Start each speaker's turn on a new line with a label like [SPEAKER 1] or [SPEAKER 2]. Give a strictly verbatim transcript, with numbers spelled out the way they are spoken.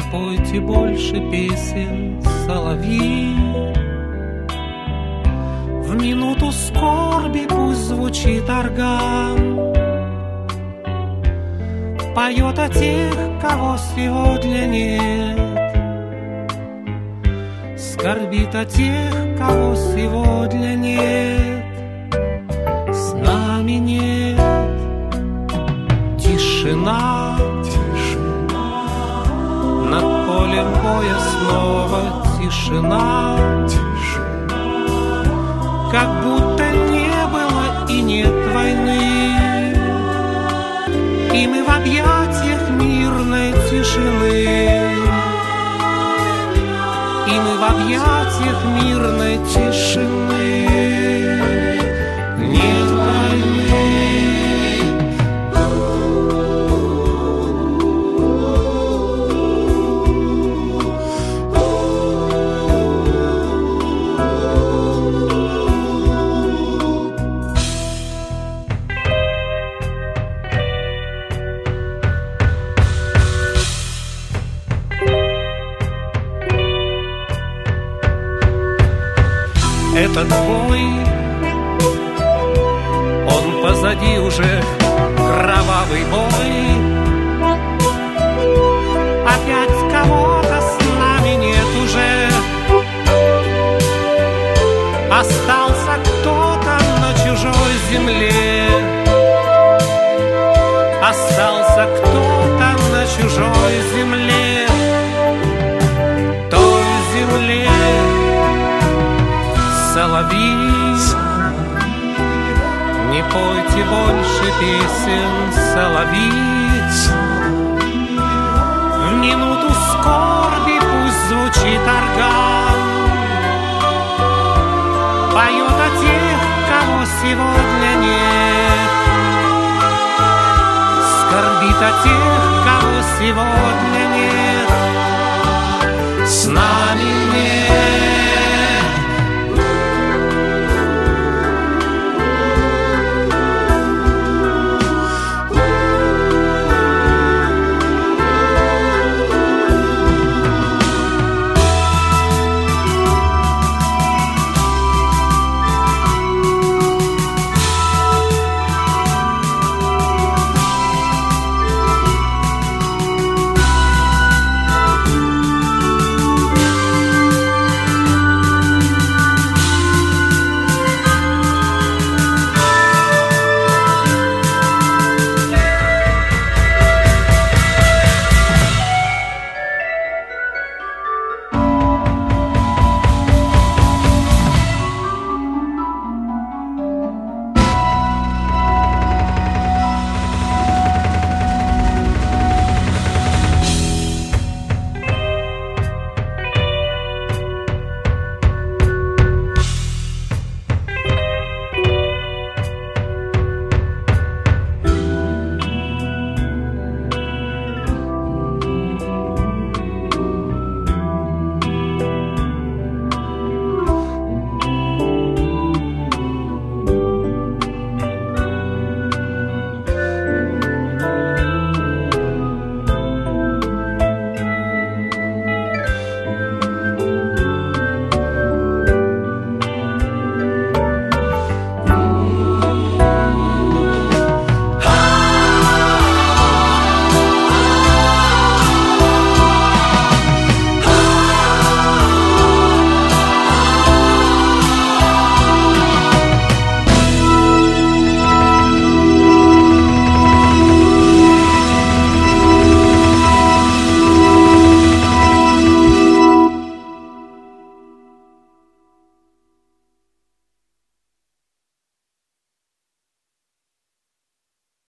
[SPEAKER 1] пойте больше песен, соловьи. В минуту скорби пусть звучит орган, поет о тех, кого сегодня нет, скорбит о тех, кого сегодня нет, с нами нет. Тишина, тишина, над полем боя снова тишина, тишина, как будто не было и нет войны, и мы в объятиях мирной тишины, и мы в объятиях мирной тишины. Нет войны. Этот бой, он позади уже, кровавый бой. Опять кого-то с нами нет уже, остался кто-то на чужой земле, остался кто-то на чужой земле, той земле. Соловьи, не пойте больше песен, соловьи.